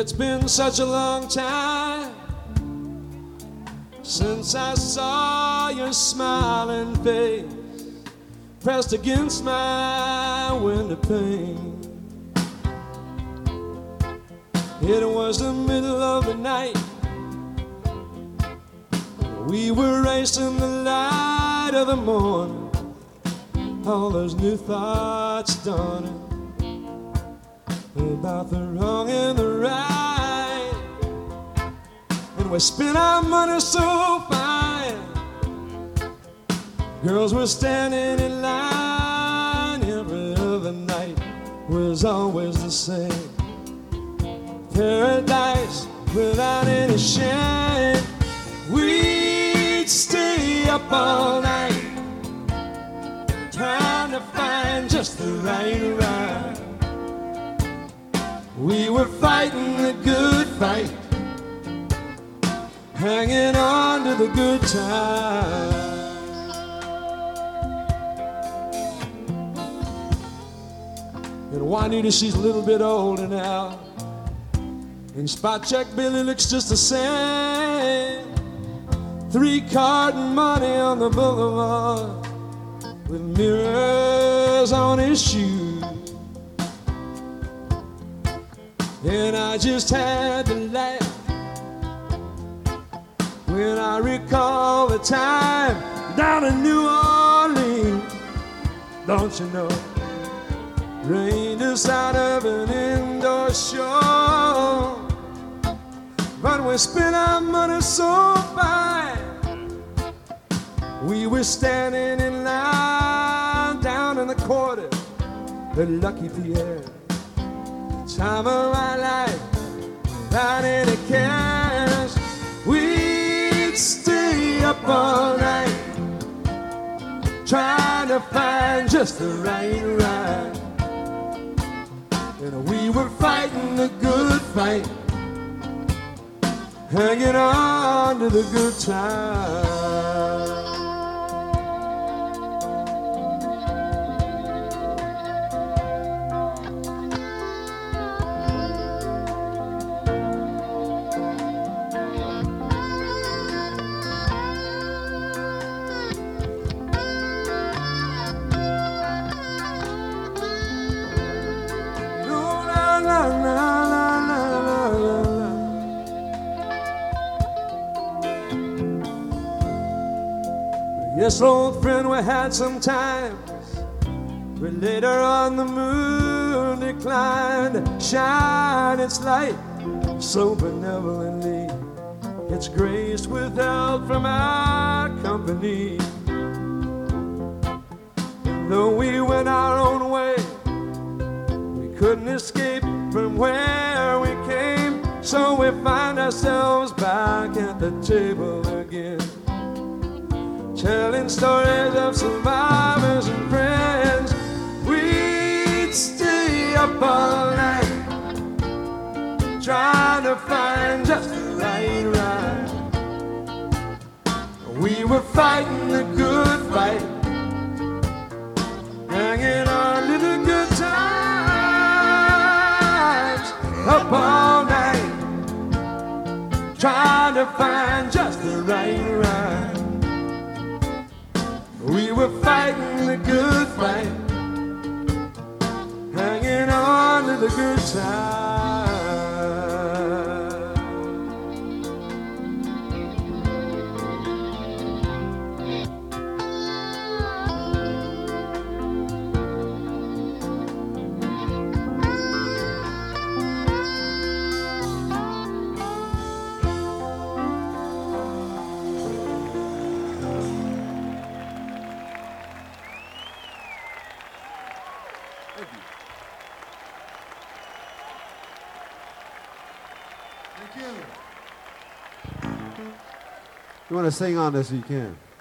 It's been such a long time since I saw your smiling face pressed against my window pane. It was the middle of the night. We were racing the light of the morning. All those new thoughts dawning about the wrong and the right. And we spent our money so fine. Girls were standing in line. Every other night was always the same. Paradise without any shame. We'd stay up all night trying to find just the right ride. We were fighting the good fight, hanging on to the good times. And Juanita, she's a little bit older now, and Spot Check Billy looks just the same. 3-card money on the boulevard with mirrors on his shoes. And I just had to laugh when I recall the time down in New Orleans. Don't you know, rained us out of an indoor show, but we spent our money so fine. We were standing in line down in the quarter at Lucky Pierre. Time of my life, without any cares. We'd stay up all night trying to find just the right ride. And we were fighting the good fight, hanging on to the good times. Yes, old friend, we had some times, but later on the moon declined to shine its light so benevolently. It's graced with help from our company. And though we went our own way, we couldn't escape from where we came. So we find ourselves back at the table again, telling stories of survivors and friends. We'd stay up all night trying to find just the right ride. We were fighting the good fight, hanging on to the good times. Up all night trying to find just the right ride. We were fighting the good fight, hanging on to the good times. You want to sing on this, you can.